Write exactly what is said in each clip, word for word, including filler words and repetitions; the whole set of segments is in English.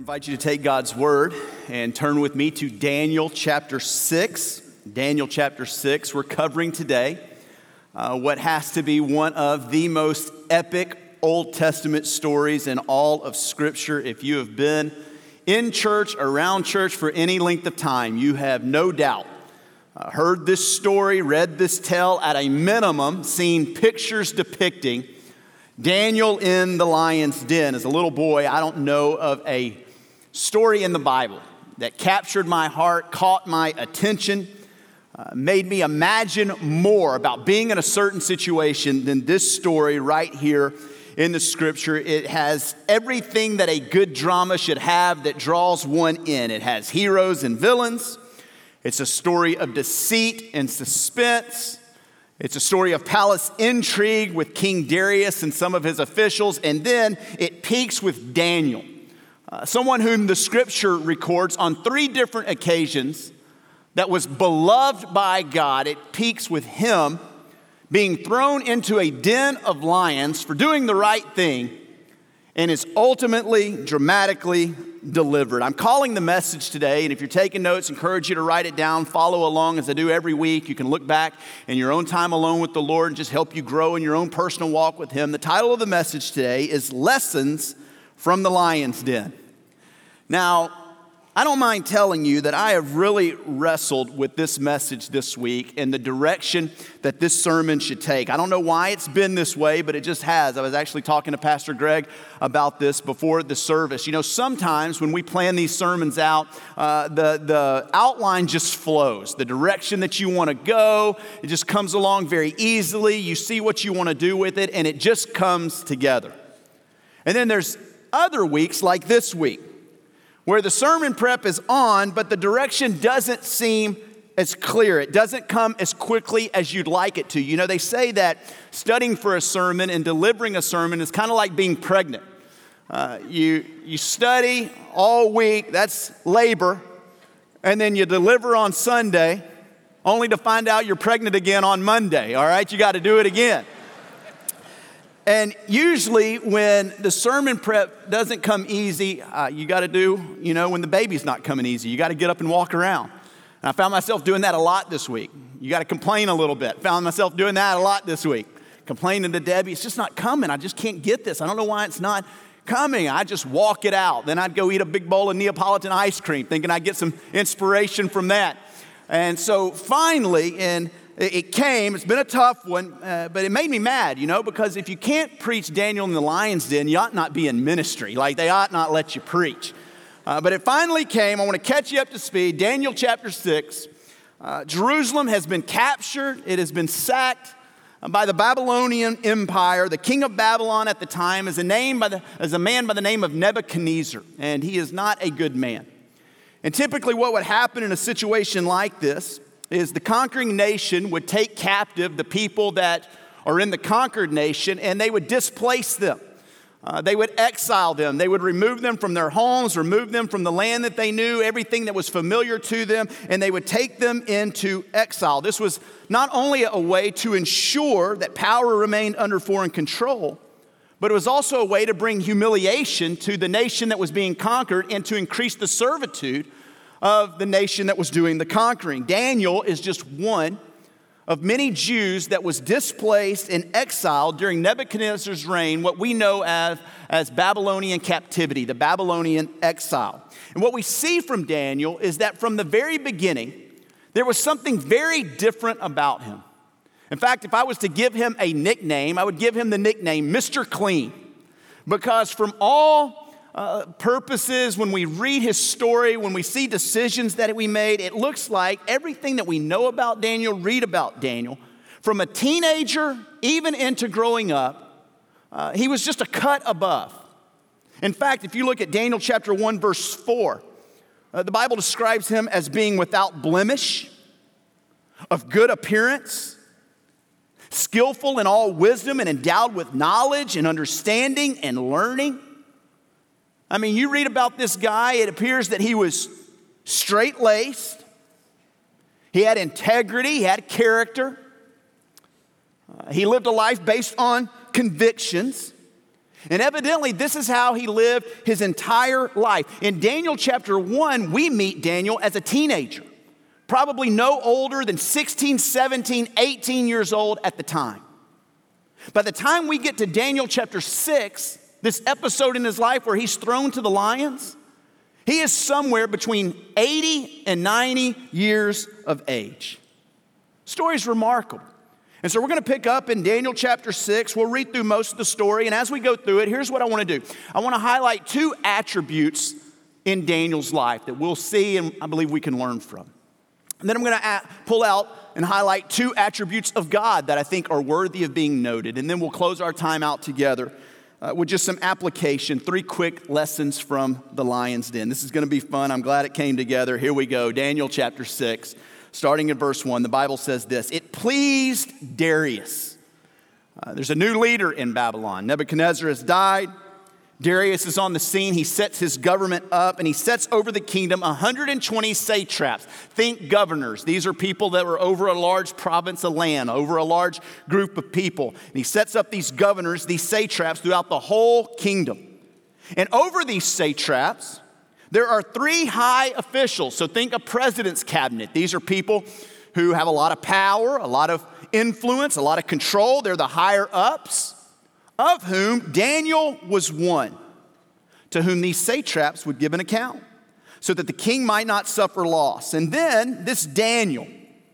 invite you to take God's word and turn with me to Daniel chapter six. Daniel chapter six, we're covering today uh, what has to be one of the most epic Old Testament stories in all of Scripture. If you have been in church, around church for any length of time, you have no doubt uh, heard this story, read this tale, at a minimum, seen pictures depicting Daniel in the lion's den. As a little boy, I don't know of a story in the Bible that captured my heart, caught my attention, uh, made me imagine more about being in a certain situation than this story right here in the Scripture. It has everything that a good drama should have that draws one in. It has heroes and villains. It's a story of deceit and suspense. It's a story of palace intrigue with King Darius and some of his officials, and then it peaks with Daniel, uh, someone whom the Scripture records on three different occasions that was beloved by God. It peaks with him being thrown into a den of lions for doing the right thing, and is ultimately, dramatically delivered. I'm calling the message today, and if you're taking notes, I encourage you to write it down, follow along as I do every week. You can look back in your own time alone with the Lord and just help you grow in your own personal walk with Him. The title of the message today is Lessons from the Lion's Den. Now, I don't mind telling you that I have really wrestled with this message this week and the direction that this sermon should take. I don't know why it's been this way, but it just has. I was actually talking to Pastor Greg about this before the service. You know, sometimes when we plan these sermons out, uh, the, the outline just flows. The direction that you want to go, it just comes along very easily. You see what you want to do with it, and it just comes together. And then there's other weeks like this week, where the sermon prep is on, but the direction doesn't seem as clear. It doesn't come as quickly as you'd like it to. You know, they say that studying for a sermon and delivering a sermon is kind of like being pregnant. Uh, you, you study all week, that's labor, and then you deliver on Sunday, only to find out you're pregnant again on Monday, all right? You got to do it again. And usually when the sermon prep doesn't come easy, uh, you got to do, you know, when the baby's not coming easy, you got to get up and walk around. And I found myself doing that a lot this week. You got to complain a little bit. Found myself doing that a lot this week. Complaining to Debbie, it's just not coming. I just can't get this. I don't know why it's not coming. I just walk it out. Then I'd go eat a big bowl of Neapolitan ice cream, thinking I'd get some inspiration from that. And so finally, in It came, it's been a tough one, uh, but it made me mad, you know, because if you can't preach Daniel in the lion's den, you ought not be in ministry. Like, they ought not let you preach. Uh, but it finally came. I want to catch you up to speed. Daniel chapter six. Uh, Jerusalem has been captured. It has been sacked by the Babylonian Empire. The king of Babylon at the time is a, name by the, is a man by the name of Nebuchadnezzar, and he is not a good man. And typically what would happen in a situation like this is the conquering nation would take captive the people that are in the conquered nation, and they would displace them. Uh, they would exile them. They would remove them from their homes, remove them from the land that they knew, everything that was familiar to them, and they would take them into exile. This was not only a way to ensure that power remained under foreign control, but it was also a way to bring humiliation to the nation that was being conquered and to increase the servitude of the nation that was doing the conquering. Daniel is just one of many Jews that was displaced and exiled during Nebuchadnezzar's reign, what we know as, as Babylonian captivity, the Babylonian exile. And what we see from Daniel is that from the very beginning, there was something very different about him. In fact, if I was to give him a nickname, I would give him the nickname Mister Clean, because from all Uh, purposes, when we read his story, when we see decisions that we made, it looks like everything that we know about Daniel, read about Daniel, from a teenager even into growing up, uh, he was just a cut above. In fact, if you look at Daniel chapter one, verse four, uh, the Bible describes him as being without blemish, of good appearance, skillful in all wisdom, and endowed with knowledge and understanding and learning. I mean, you read about this guy, it appears that he was straight-laced. He had integrity, he had character. Uh, he lived a life based on convictions. And evidently, this is how he lived his entire life. In Daniel chapter one, we meet Daniel as a teenager, probably no older than sixteen, seventeen, eighteen years old at the time. By the time we get to Daniel chapter six, this episode in his life where he's thrown to the lions, he is somewhere between eighty and ninety years of age. Story's remarkable. And so we're going to pick up in Daniel chapter six. We'll read through most of the story. And as we go through it, here's what I want to do. I want to highlight two attributes in Daniel's life that we'll see and I believe we can learn from. And then I'm going to pull out and highlight two attributes of God that I think are worthy of being noted. And then we'll close our time out together uh, with just some application, three quick lessons from the lion's den. This is going to be fun. I'm glad it came together. Here we go. Daniel chapter six. Starting in verse one, the Bible says this: it pleased Darius. Uh, there's a new leader in Babylon. Nebuchadnezzar has died. Darius is on the scene. He sets his government up, and he sets over the kingdom one hundred twenty satraps. Think governors. These are people that were over a large province of land, over a large group of people. And he sets up these governors, these satraps, throughout the whole kingdom. And over these satraps, there are three high officials. So think a president's cabinet. These are people who have a lot of power, a lot of influence, a lot of control. They're the higher ups, of whom Daniel was one, to whom these satraps would give an account, so that the king might not suffer loss. And then this Daniel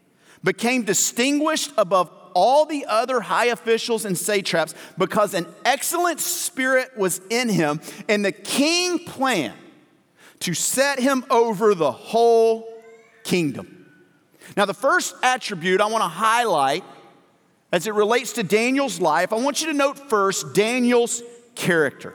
became distinguished above all the other high officials and satraps because an excellent spirit was in him, and the king planned to set him over the whole kingdom. Now, the first attribute I want to highlight as it relates to Daniel's life, I want you to note first Daniel's character.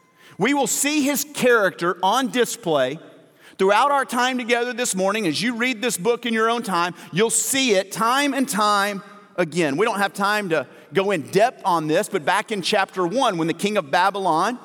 We will see his character on display throughout our time together this morning. As you read this book in your own time, you'll see it time and time again. We don't have time to go in depth on this, but back in chapter one, when the king of Babylon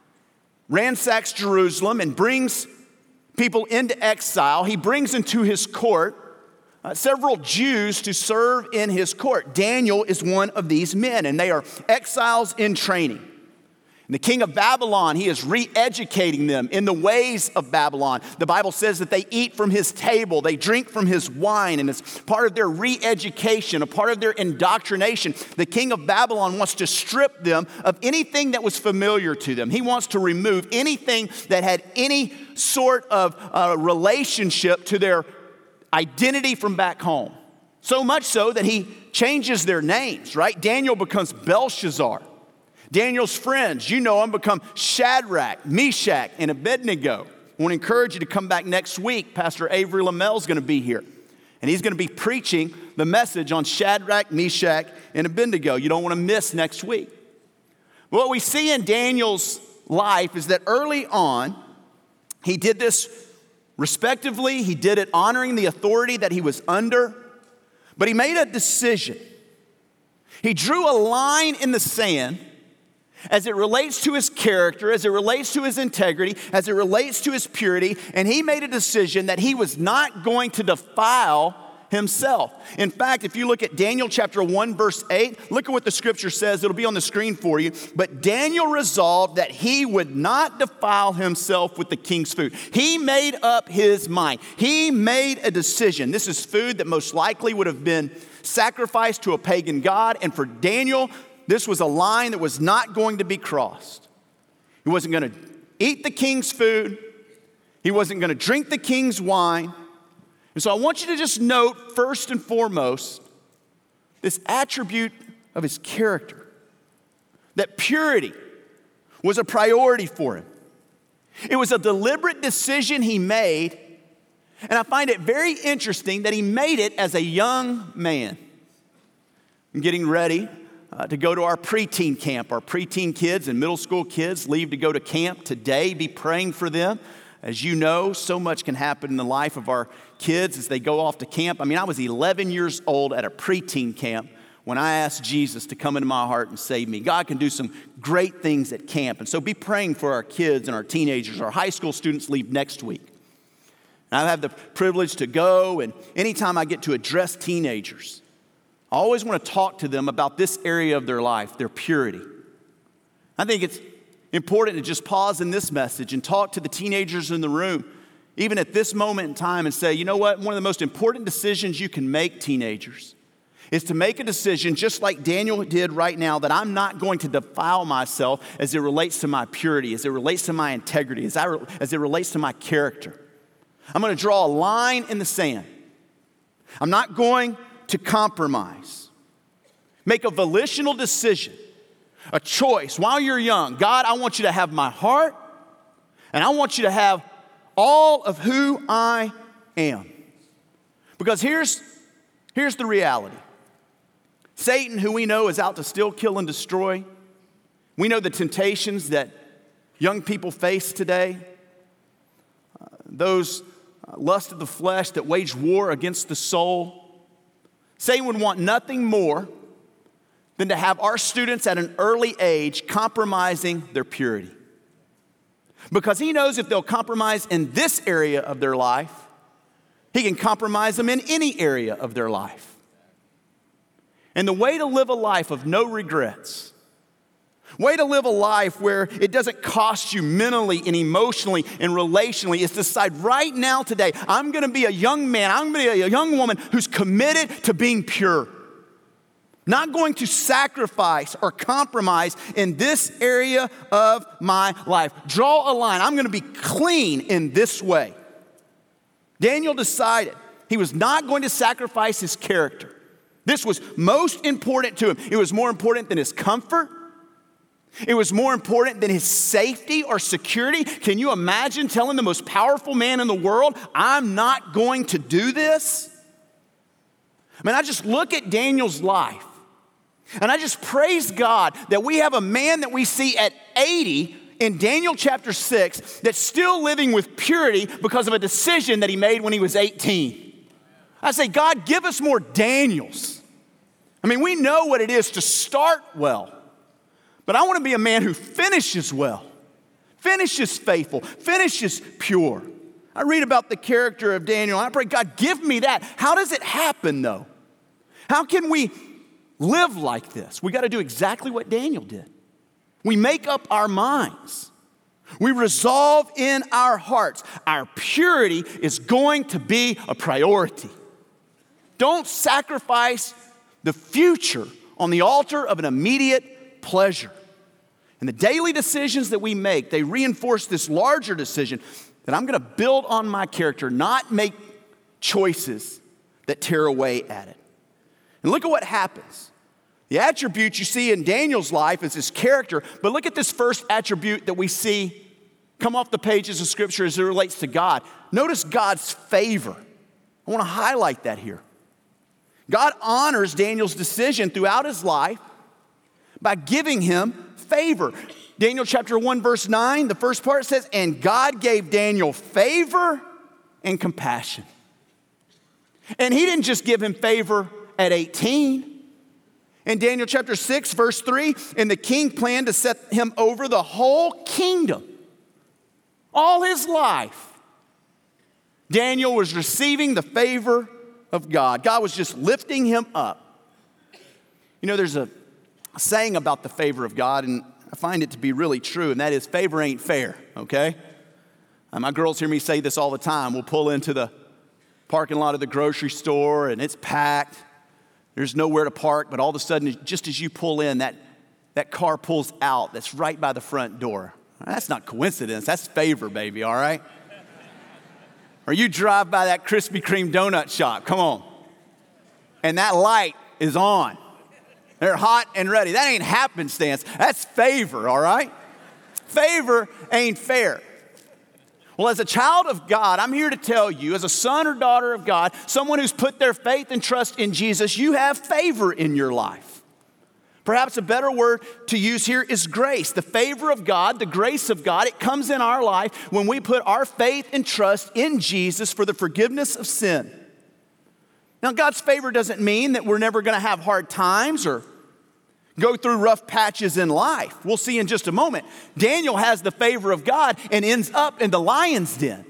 ransacks Jerusalem and brings people into exile, he brings into his court uh, several Jews to serve in his court. Daniel is one of these men, and they are exiles in training. And the king of Babylon, he is re-educating them in the ways of Babylon. The Bible says that they eat from his table, they drink from his wine, and it's part of their re-education, a part of their indoctrination. The king of Babylon wants to strip them of anything that was familiar to them. He wants to remove anything that had any sort of uh, relationship to their identity from back home. So much so that he changes their names, right? Daniel becomes Belshazzar. Daniel's friends, you know them, become Shadrach, Meshach, and Abednego. I want to encourage you to come back next week. Pastor Avery Lamel is going to be here, and he's going to be preaching the message on Shadrach, Meshach, and Abednego. You don't want to miss next week. What we see in Daniel's life is that early on, he did this respectively. He did it honoring the authority that he was under, but he made a decision. He drew a line in the sand as it relates to his character, as it relates to his integrity, as it relates to his purity, and he made a decision that he was not going to defile himself. In fact, if you look at Daniel chapter one, verse eight, look at what the scripture says. It'll be on the screen for you. But Daniel resolved that he would not defile himself with the king's food. He made up his mind. He made a decision. This is food that most likely would have been sacrificed to a pagan god, and for Daniel, this was a line that was not going to be crossed. He wasn't going to eat the king's food. He wasn't going to drink the king's wine. And so I want you to just note, first and foremost, this attribute of his character, that purity was a priority for him. It was a deliberate decision he made, and I find it very interesting that he made it as a young man. I'm getting ready Uh, to go to our preteen camp. Our preteen kids and middle school kids leave to go to camp today. Be praying for them. As you know, so much can happen in the life of our kids as they go off to camp. I mean, I was eleven years old at a preteen camp when I asked Jesus to come into my heart and save me. God can do some great things at camp. And so be praying for our kids and our teenagers. Our high school students leave next week. And I have the privilege to go, and anytime I get to address teenagers, I always want to talk to them about this area of their life, their purity. I think it's important to just pause in this message and talk to the teenagers in the room, even at this moment in time, and say, you know what? One of the most important decisions you can make, teenagers, is to make a decision just like Daniel did right now, that I'm not going to defile myself as it relates to my purity, as it relates to my integrity, as, I, as it relates to my character. I'm going to draw a line in the sand. I'm not going to compromise. Make a volitional decision, a choice while you're young. God, I want you to have my heart, and I want you to have all of who I am. Because here's, here's the reality. Satan, who we know is out to steal, kill, and destroy. We know the temptations that young people face today. Uh, those uh, lust of the flesh that wage war against the soul. Satan would want nothing more than to have our students at an early age compromising their purity. Because he knows if they'll compromise in this area of their life, he can compromise them in any area of their life. And the way to live a life of no regrets, way to live a life where it doesn't cost you mentally and emotionally and relationally, is to decide right now today, I'm going to be a young man, I'm going to be a young woman who's committed to being pure. Not going to sacrifice or compromise in this area of my life. Draw a line. I'm going to be clean in this way. Daniel decided he was not going to sacrifice his character. This was most important to him. It was more important than his comfort. It was more important than his safety or security. Can you imagine telling the most powerful man in the world, I'm not going to do this? I mean, I just look at Daniel's life, and I just praise God that we have a man that we see at eighty in Daniel chapter six that's still living with purity because of a decision that he made when he was eighteen. I say, God, give us more Daniels. I mean, we know what it is to start well, but I want to be a man who finishes well, finishes faithful, finishes pure. I read about the character of Daniel, and I pray, God, give me that. How does it happen, though? How can we live like this? We got to do exactly what Daniel did. We make up our minds. We resolve in our hearts. Our purity is going to be a priority. Don't sacrifice the future on the altar of an immediate pleasure. And the daily decisions that we make, they reinforce this larger decision that I'm going to build on my character, not make choices that tear away at it. And look at what happens. The attribute you see in Daniel's life is his character, but look at this first attribute that we see come off the pages of Scripture as it relates to God. Notice God's favor. I want to highlight that here. God honors Daniel's decision throughout his life by giving him favor. Daniel chapter one, verse nine, the first part says, and God gave Daniel favor and compassion. And he didn't just give him favor at eighteen. In Daniel chapter six, verse three, and the king planned to set him over the whole kingdom. All his life, Daniel was receiving the favor of God. God was just lifting him up. You know, there's a saying about the favor of God, and I find it to be really true, and that is favor ain't fair, okay? Uh, my girls hear me say this all the time. We'll pull into the parking lot of the grocery store, and it's packed. There's nowhere to park, but all of a sudden, just as you pull in, that, that car pulls out that's right by the front door. That's not coincidence. That's favor, baby, all right? Or you drive by that Krispy Kreme donut shop, come on, and that light is on. They're hot and ready. That ain't happenstance. That's favor, all right? Favor ain't fair. Well, as a child of God, I'm here to tell you, as a son or daughter of God, someone who's put their faith and trust in Jesus, you have favor in your life. Perhaps a better word to use here is grace. The favor of God, the grace of God, it comes in our life when we put our faith and trust in Jesus for the forgiveness of sin. Now, God's favor doesn't mean that we're never going to have hard times or go through rough patches in life. We'll see in just a moment. Daniel has the favor of God and ends up in the lion's den.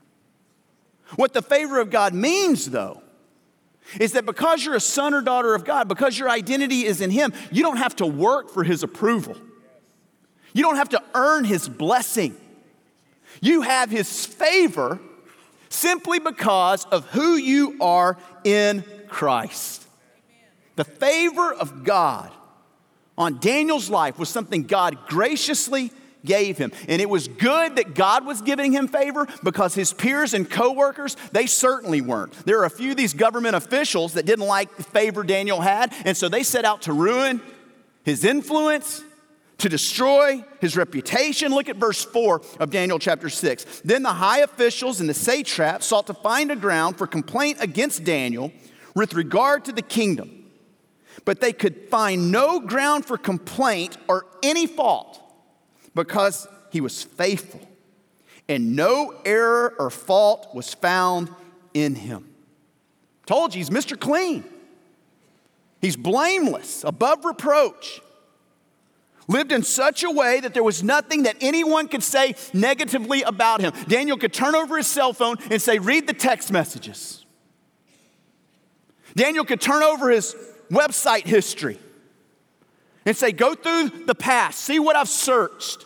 What the favor of God means, though, is that because you're a son or daughter of God, because your identity is in Him, you don't have to work for His approval. You don't have to earn his blessing. You have his favor simply because of who you are in Christ. The favor of God on Daniel's life was something God graciously gave him. And it was good that God was giving him favor because his peers and co-workers, they certainly weren't. There are a few of these government officials that didn't like the favor Daniel had, and so they set out to ruin his influence, to destroy his reputation. Look at verse four of Daniel chapter six. Then the high officials and the satraps sought to find a ground for complaint against Daniel with regard to the kingdom. But they could find no ground for complaint or any fault because he was faithful, and no error or fault was found in him. Told you, he's Mister Clean. He's blameless, above reproach. Lived in such a way that there was nothing that anyone could say negatively about him. Daniel could turn over his cell phone and say, read the text messages. Daniel could turn over his website history and say, go through the past, see what I've searched.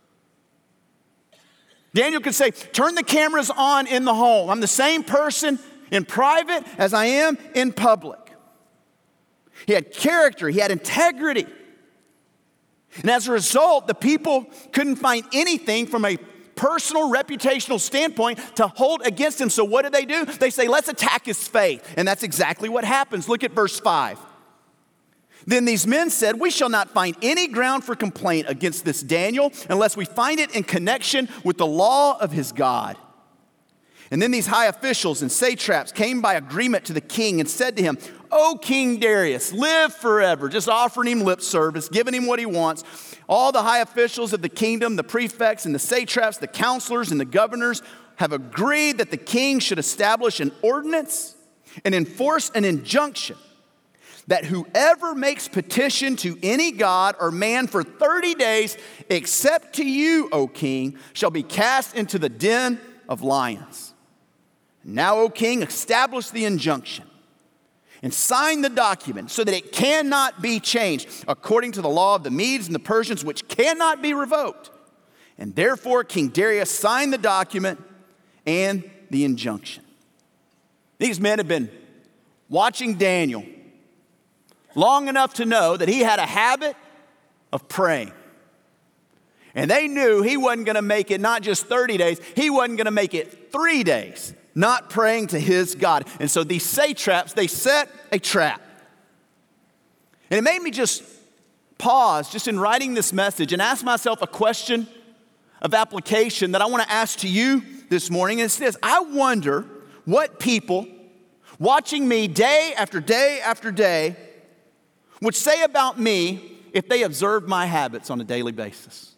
Daniel could say, turn the cameras on in the home. I'm the same person in private as I am in public. He had character, he had integrity. And as a result, the people couldn't find anything from a personal, reputational standpoint to hold against him. So what do they do? They say, let's attack his faith. And that's exactly what happens. Look at verse five. Then these men said, we shall not find any ground for complaint against this Daniel unless we find it in connection with the law of his God. And then these high officials and satraps came by agreement to the king and said to him, O King Darius, live forever. Just offering him lip service, giving him what he wants. All the high officials of the kingdom, the prefects and the satraps, the counselors and the governors have agreed that the king should establish an ordinance and enforce an injunction that whoever makes petition to any god or man for thirty days, except to you, O king, shall be cast into the den of lions. Now, O king, establish the injunction and sign the document so that it cannot be changed according to the law of the Medes and the Persians, which cannot be revoked. And therefore, King Darius signed the document and the injunction. These men have been watching Daniel long enough to know that he had a habit of praying. And they knew he wasn't going to make it not just thirty days, he wasn't going to make it three days not praying to his God. And so these satraps, they set a trap. And it made me just pause just in writing this message and ask myself a question of application that I want to ask to you this morning. And it's this: I wonder what people watching me day after day after day would say about me if they observed my habits on a daily basis.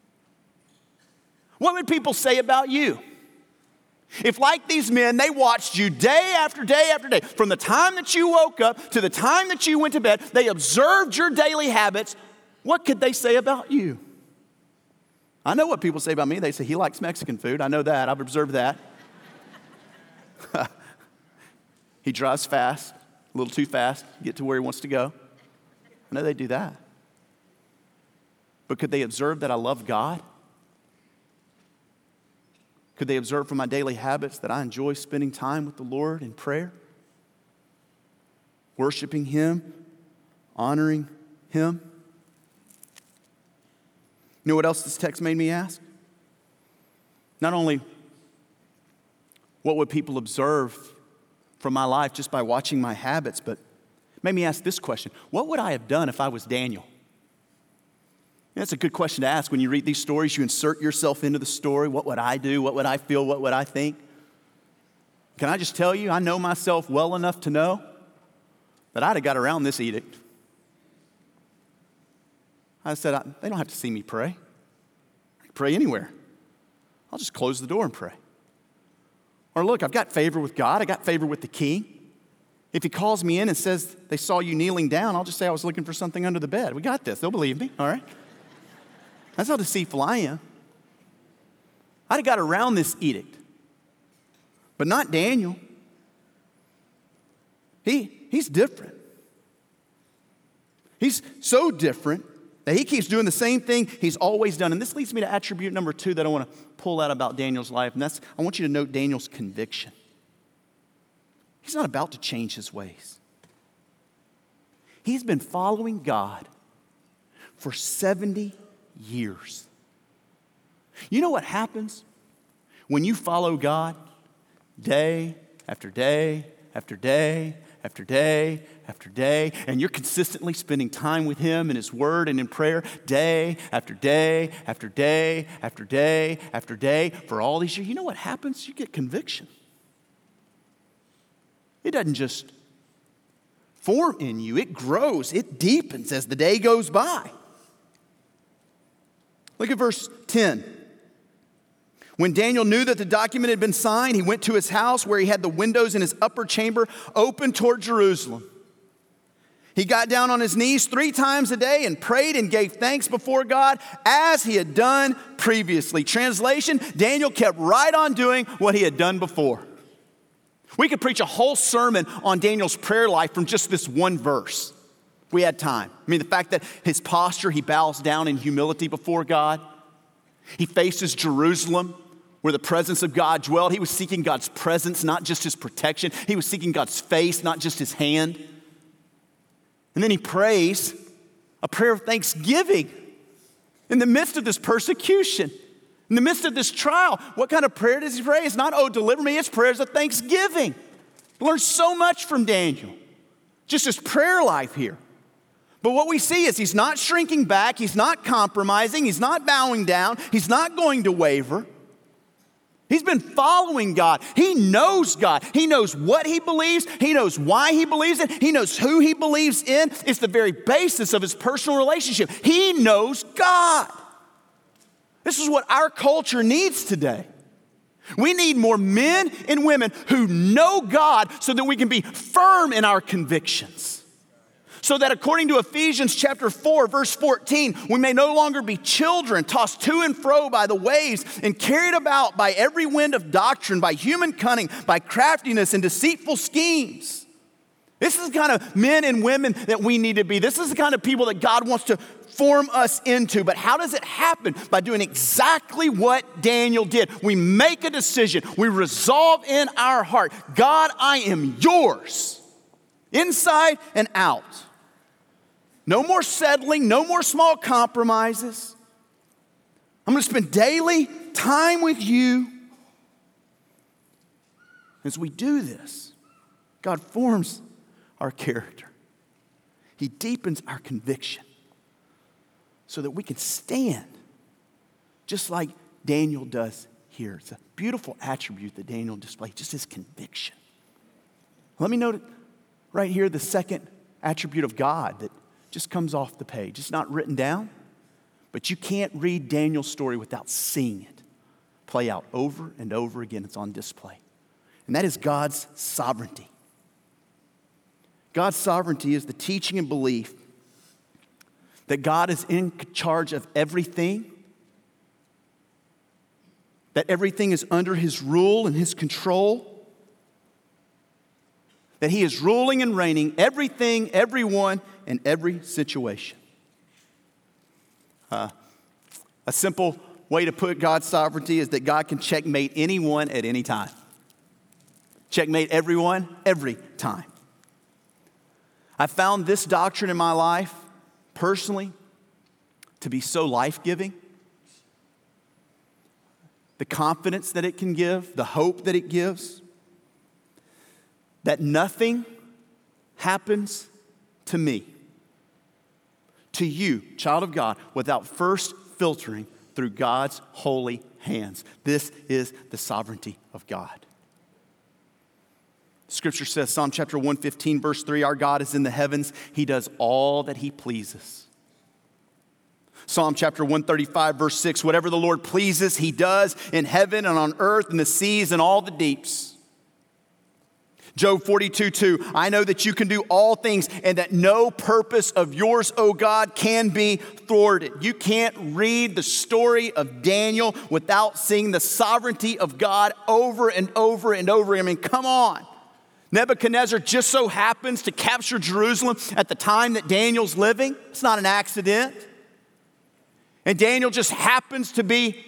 What would people say about you? If, like these men, they watched you day after day after day, from the time that you woke up to the time that you went to bed, they observed your daily habits, what could they say about you? I know what people say about me. They say, he likes Mexican food. I know that. I've observed that. He drives fast, a little too fast to get to where he wants to go. I know they do that. But could they observe that I love God? Could they observe from my daily habits that I enjoy spending time with the Lord in prayer? Worshiping Him, honoring Him? You know what else this text made me ask? Not only what would people observe from my life just by watching my habits, but it made me ask this question: what would I have done if I was Daniel? And that's a good question to ask when you read these stories. You insert yourself into the story. What would I do? What would I feel? What would I think? Can I just tell you, I know myself well enough to know that I'd have got around this edict. I said, I, they don't have to see me pray. I can pray anywhere. I'll just close the door and pray. Or look, I've got favor with God. I got favor with the king. If he calls me in and says they saw you kneeling down, I'll just say I was looking for something under the bed. We got this. They'll believe me, all right? That's how deceitful I am. I'd have got around this edict. But not Daniel. He, he's different. He's so different that he keeps doing the same thing he's always done. And this leads me to attribute number two that I want to pull out about Daniel's life, and that's, I want you to note Daniel's conviction. He's not about to change his ways. He's been following God for seventy years. You know what happens when you follow God day after day after day after day after day, and you're consistently spending time with him in his word and in prayer day after day after day after day after day for all these years? You know what happens? You get conviction. It doesn't just form in you, it grows, it deepens as the day goes by. Look at verse ten. When Daniel knew that the document had been signed, he went to his house where he had the windows in his upper chamber open toward Jerusalem. He got down on his knees three times a day and prayed and gave thanks before God as he had done previously. Translation, Daniel kept right on doing what he had done before. We could preach a whole sermon on Daniel's prayer life from just this one verse. If we had time. I mean, the fact that his posture, he bows down in humility before God. He faces Jerusalem, where the presence of God dwelled. He was seeking God's presence, not just his protection. He was seeking God's face, not just his hand. And then he prays a prayer of thanksgiving in the midst of this persecution, in the midst of this trial. What kind of prayer does he pray? It's not, oh, deliver me. It's prayers of thanksgiving. Learn so much from Daniel. Just his prayer life here. But what we see is he's not shrinking back. He's not compromising. He's not bowing down. He's not going to waver. He's been following God. He knows God. He knows what he believes. He knows why he believes it. He knows who he believes in. It's the very basis of his personal relationship. He knows God. This is what our culture needs today. We need more men and women who know God so that we can be firm in our convictions. So that according to Ephesians chapter four, verse fourteen, we may no longer be children tossed to and fro by the waves and carried about by every wind of doctrine, by human cunning, by craftiness and deceitful schemes. This is the kind of men and women that we need to be. This is the kind of people that God wants to form us into. But how does it happen? By doing exactly what Daniel did. We make a decision. We resolve in our heart, God, I am yours, inside and out. No more settling, no more small compromises. I'm going to spend daily time with you. As we do this, God forms our character. He deepens our conviction so that we can stand just like Daniel does here. It's a beautiful attribute that Daniel displays, just his conviction. Let me note right here the second attribute of God that just comes off the page. It's not written down, but you can't read Daniel's story without seeing it play out over and over again. It's on display. And that is God's sovereignty. God's sovereignty is the teaching and belief that God is in charge of everything, that everything is under his rule and his control, that he is ruling and reigning everything, everyone, in every situation. Uh, a simple way to put God's sovereignty is that God can checkmate anyone at any time. Checkmate everyone, every time. I found this doctrine in my life, personally, to be so life-giving. The confidence that it can give, the hope that it gives, that nothing happens to me, to you, child of God, without first filtering through God's holy hands. This is the sovereignty of God. Scripture says, Psalm chapter one fifteen, verse three, our God is in the heavens. He does all that he pleases. Psalm chapter one thirty-five, verse six, whatever the Lord pleases, he does in heaven and on earth and the seas and all the deeps. Job forty-two, two, I know that you can do all things and that no purpose of yours, O God, can be thwarted. You can't read the story of Daniel without seeing the sovereignty of God over and over and over. I mean, come on. Nebuchadnezzar just so happens to capture Jerusalem at the time that Daniel's living. It's not an accident. And Daniel just happens to be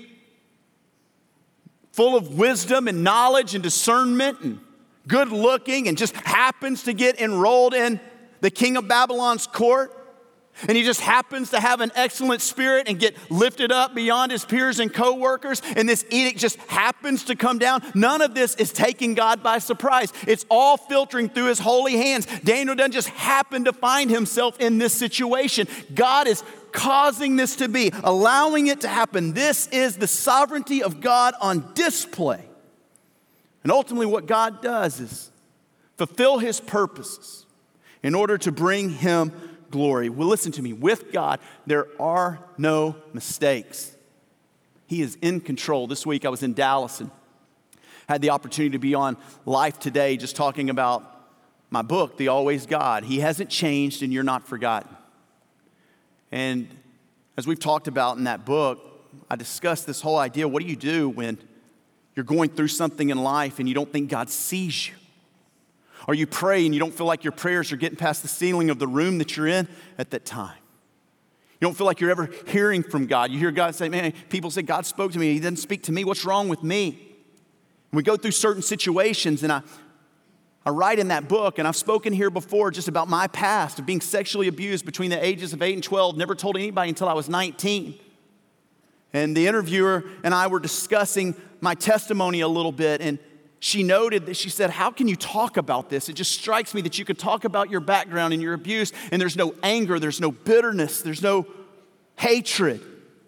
full of wisdom and knowledge and discernment and good looking and just happens to get enrolled in the king of Babylon's court. And he just happens to have an excellent spirit and get lifted up beyond his peers and co-workers. And this edict just happens to come down. None of this is taking God by surprise. It's all filtering through his holy hands. Daniel doesn't just happen to find himself in this situation. God is causing this to be, allowing it to happen. This is the sovereignty of God on display. And ultimately what God does is fulfill his purposes in order to bring him glory. Well, listen to me. With God, there are no mistakes. He is in control. This week I was in Dallas and had the opportunity to be on Life Today just talking about my book, The Always God. He hasn't changed and you're not forgotten. And as we've talked about in that book, I discussed this whole idea. What do you do when you're going through something in life and you don't think God sees you? Or you pray and you don't feel like your prayers are getting past the ceiling of the room that you're in at that time. You don't feel like you're ever hearing from God. You hear God say, man, people say, God spoke to me. He didn't speak to me. What's wrong with me? And we go through certain situations, and I, I write in that book, and I've spoken here before just about my past of being sexually abused between the ages of eight and twelve. Never told anybody until I was nineteen. And the interviewer and I were discussing my testimony a little bit, and she noted that she said, how can you talk about this? It just strikes me that you could talk about your background and your abuse, and there's no anger, there's no bitterness, there's no hatred.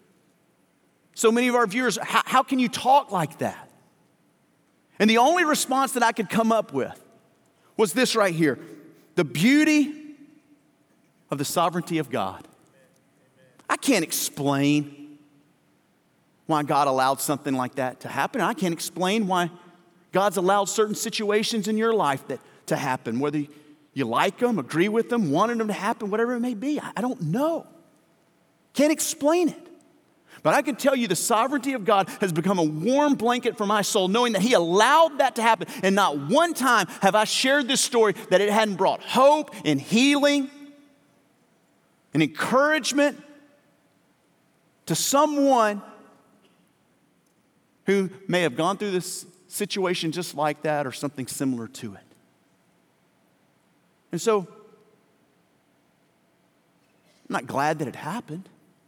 So many of our viewers, how, how can you talk like that? And the only response that I could come up with was this right here: the beauty of the sovereignty of God. I can't explain why God allowed something like that to happen. I can't explain why God's allowed certain situations in your life that to happen, whether you like them, agree with them, wanted them to happen, whatever it may be. I, I don't know. Can't explain it. But I can tell you the sovereignty of God has become a warm blanket for my soul, knowing that he allowed that to happen. And not one time have I shared this story that it hadn't brought hope and healing and encouragement to someone who may have gone through this situation just like that or something similar to it. And so, I'm not glad that it happened,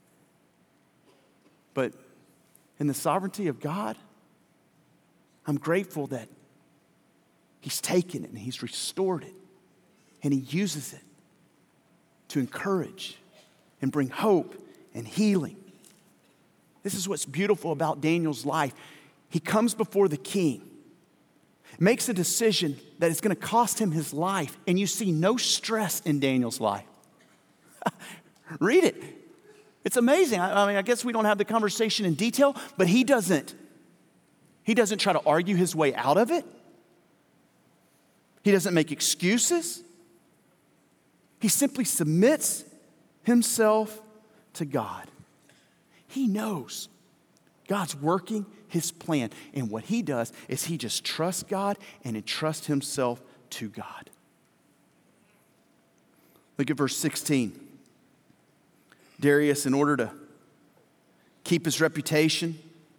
but in the sovereignty of God, I'm grateful that he's taken it and he's restored it and he uses it to encourage and bring hope and healing. This is what's beautiful about Daniel's life. He comes before the king, makes a decision that is going to cost him his life, and you see no stress in Daniel's life. Read it. It's amazing. I, I mean, I guess we don't have the conversation in detail, but he doesn't. He doesn't try to argue his way out of it. He doesn't make excuses. He simply submits himself to God. He knows God's working his plan. And what he does is he just trusts God and entrusts himself to God. Look at verse sixteen. Darius, in order to keep his reputation,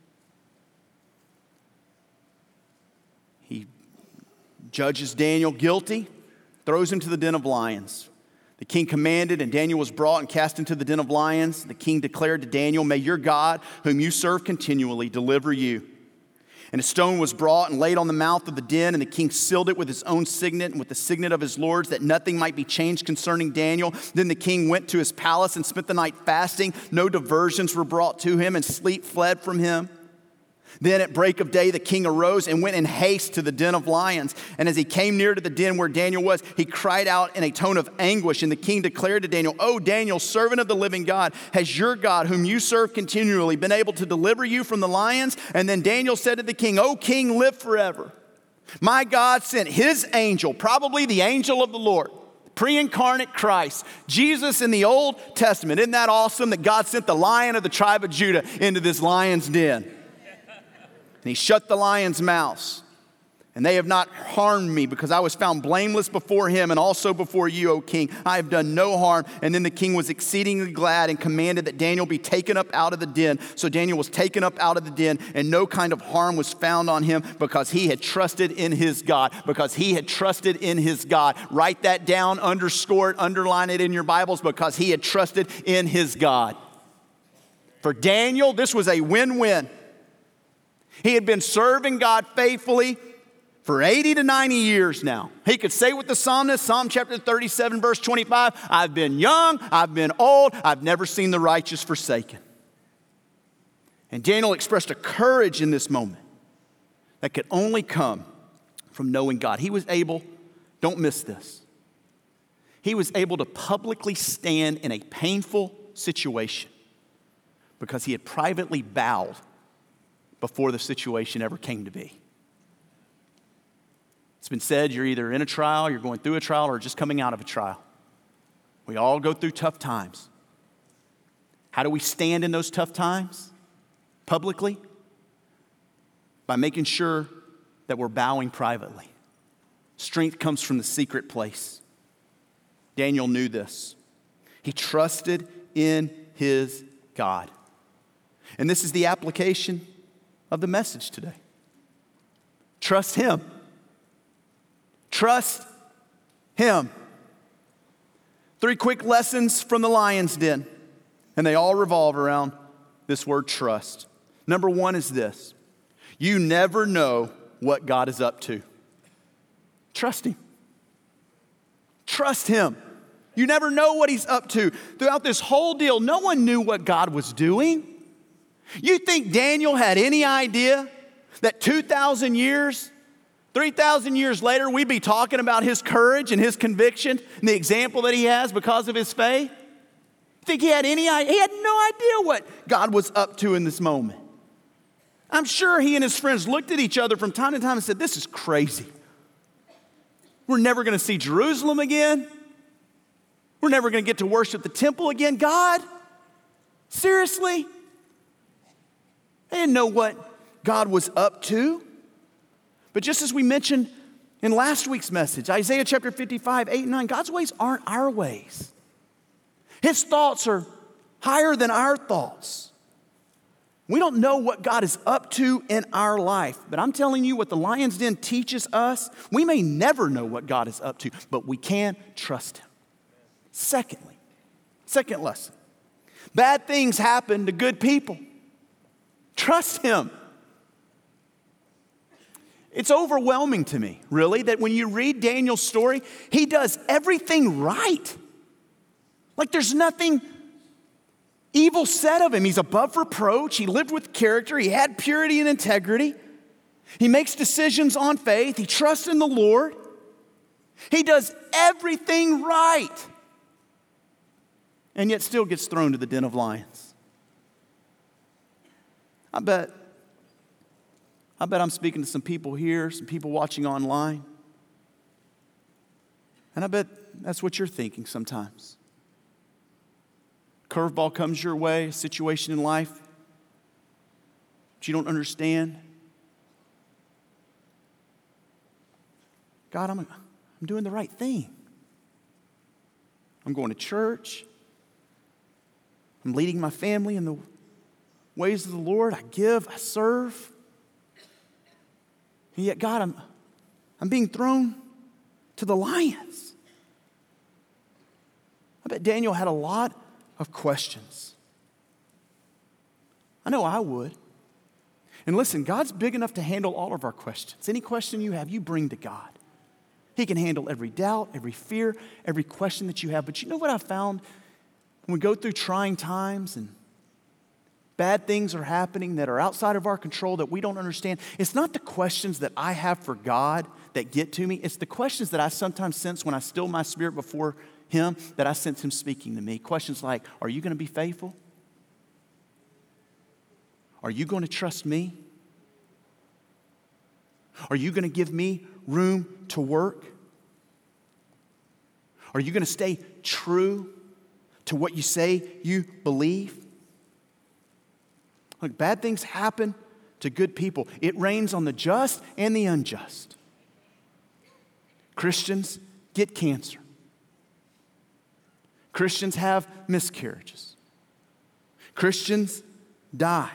he judges Daniel guilty, throws him to the den of lions. The king commanded, and Daniel was brought and cast into the den of lions. The king declared to Daniel, may your God, whom you serve continually, deliver you. And a stone was brought and laid on the mouth of the den, and the king sealed it with his own signet and with the signet of his lords, that nothing might be changed concerning Daniel. Then the king went to his palace and spent the night fasting. No diversions were brought to him, and sleep fled from him. Then at break of day, the king arose and went in haste to the den of lions. And as he came near to the den where Daniel was, he cried out in a tone of anguish. And the king declared to Daniel, O Daniel, servant of the living God, has your God, whom you serve continually, been able to deliver you from the lions? And then Daniel said to the king, O king, live forever. My God sent his angel, probably the angel of the Lord, pre-incarnate Christ, Jesus in the Old Testament. Isn't that awesome that God sent the Lion of the tribe of Judah into this lion's den? And he shut the lion's mouth. And they have not harmed me, because I was found blameless before him and also before you, O king. I have done no harm. And then the king was exceedingly glad and commanded that Daniel be taken up out of the den. So Daniel was taken up out of the den, and no kind of harm was found on him, because he had trusted in his God. Because he had trusted in his God. Write that down, underscore it, underline it in your Bibles, because he had trusted in his God. For Daniel, this was a win-win. He had been serving God faithfully for eighty to ninety years now. He could say with the psalmist, Psalm chapter thirty-seven, verse twenty-five, I've been young, I've been old, I've never seen the righteous forsaken. And Daniel expressed a courage in this moment that could only come from knowing God. He was able, don't miss this, he was able to publicly stand in a painful situation because he had privately bowed before the situation ever came to be. It's been said you're either in a trial, you're going through a trial, or just coming out of a trial. We all go through tough times. How do we stand in those tough times? Publicly? By making sure that we're bowing privately. Strength comes from the secret place. Daniel knew this. He trusted in his God. And this is the application of the message today. Trust him. Trust him. Three quick lessons from the lion's den, and they all revolve around this word trust. Number one is this: you never know what God is up to. Trust him. Trust him. You never know what he's up to. Throughout this whole deal, no one knew what God was doing. You think Daniel had any idea that two thousand years, three thousand years later, we'd be talking about his courage and his conviction and the example that he has because of his faith? You think he had any idea? He had no idea what God was up to in this moment. I'm sure he and his friends looked at each other from time to time and said, this is crazy. We're never going to see Jerusalem again. We're never going to get to worship the temple again. God, seriously? They didn't know what God was up to. But just as we mentioned in last week's message, Isaiah chapter fifty-five, eight and nine, God's ways aren't our ways. His thoughts are higher than our thoughts. We don't know what God is up to in our life, but I'm telling you what the Lion's Den teaches us. We may never know what God is up to, but we can trust him. Secondly, second lesson, bad things happen to good people. Trust him. It's overwhelming to me, really, that when you read Daniel's story, he does everything right. Like there's nothing evil said of him. He's above reproach. He lived with character. He had purity and integrity. He makes decisions on faith. He trusts in the Lord. He does everything right. And yet still gets thrown to the den of lions. I bet, I bet I'm speaking to some people here, some people watching online. And I bet that's what you're thinking sometimes. Curveball comes your way, a situation in life that you don't understand. God, I'm, I'm doing the right thing. I'm going to church. I'm leading my family in the ways of the Lord. I give, I serve. And yet, God, I'm, I'm being thrown to the lions. I bet Daniel had a lot of questions. I know I would. And listen, God's big enough to handle all of our questions. Any question you have, you bring to God. He can handle every doubt, every fear, every question that you have. But you know what I found? When we go through trying times and bad things are happening that are outside of our control that we don't understand, it's not the questions that I have for God that get to me. It's the questions that I sometimes sense when I still my spirit before him, that I sense him speaking to me. Questions like, are you going to be faithful? Are you going to trust me? Are you going to give me room to work? Are you going to stay true to what you say you believe? Look, bad things happen to good people. It rains on the just and the unjust. Christians get cancer. Christians have miscarriages. Christians die.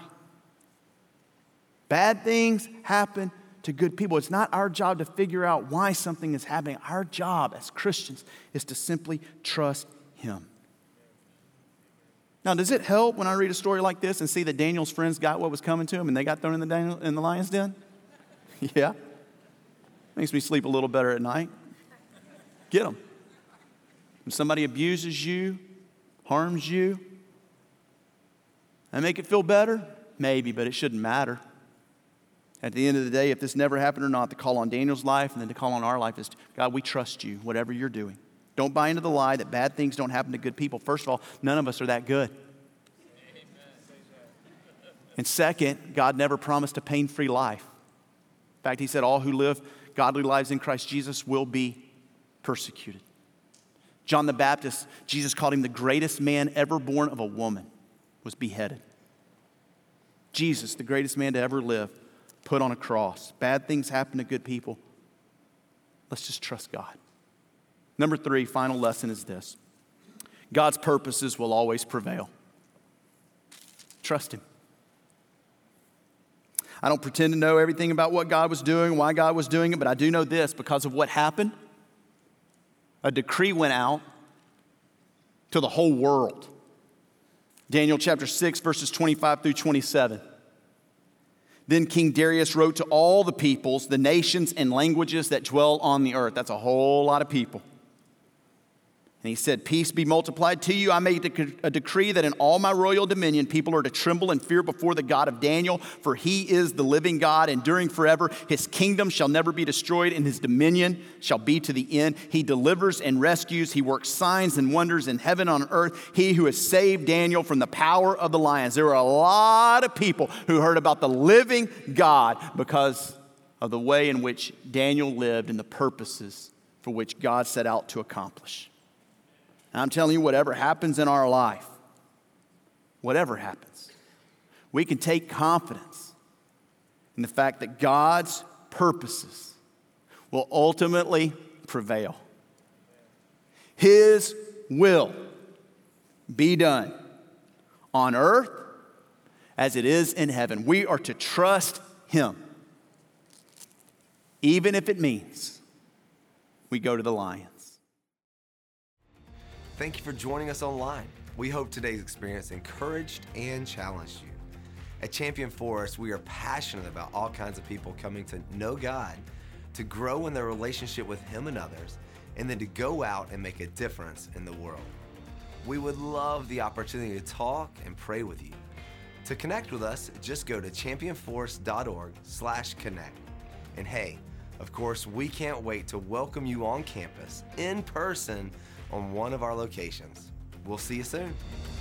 Bad things happen to good people. It's not our job to figure out why something is happening. Our job as Christians is to simply trust Him. Now, does it help when I read a story like this and see that Daniel's friends got what was coming to him and they got thrown in the, Daniel, in the lion's den? Yeah. Makes me sleep a little better at night. Get them. When somebody abuses you, harms you, and make it feel better? Maybe, but it shouldn't matter. At the end of the day, if this never happened or not, the call on Daniel's life and then the call on our life is, God, we trust you, whatever you're doing. Don't buy into the lie that bad things don't happen to good people. First of all, none of us are that good. And second, God never promised a pain-free life. In fact, He said all who live godly lives in Christ Jesus will be persecuted. John the Baptist, Jesus called him the greatest man ever born of a woman, was beheaded. Jesus, the greatest man to ever live, put on a cross. Bad things happen to good people. Let's just trust God. Number three, final lesson is this. God's purposes will always prevail. Trust Him. I don't pretend to know everything about what God was doing, why God was doing it, but I do know this: because of what happened, a decree went out to the whole world. Daniel chapter six, verses twenty-five through twenty-seven. Then King Darius wrote to all the peoples, the nations, and languages that dwell on the earth. That's a whole lot of people. And he said, peace be multiplied to you. I make a decree that in all my royal dominion, people are to tremble and fear before the God of Daniel, for He is the living God, enduring forever. His kingdom shall never be destroyed, and His dominion shall be to the end. He delivers and rescues. He works signs and wonders in heaven and on earth. He who has saved Daniel from the power of the lions. There were a lot of people who heard about the living God because of the way in which Daniel lived and the purposes for which God set out to accomplish. And I'm telling you, whatever happens in our life, whatever happens, we can take confidence in the fact that God's purposes will ultimately prevail. His will be done on earth as it is in heaven. We are to trust Him, even if it means we go to the lions. Thank you for joining us online. We hope today's experience encouraged and challenged you. At Champion Forest, we are passionate about all kinds of people coming to know God, to grow in their relationship with Him and others, and then to go out and make a difference in the world. We would love the opportunity to talk and pray with you. To connect with us, just go to championforest.org slash connect. And hey, of course, we can't wait to welcome you on campus in person on one of our locations. We'll see you soon.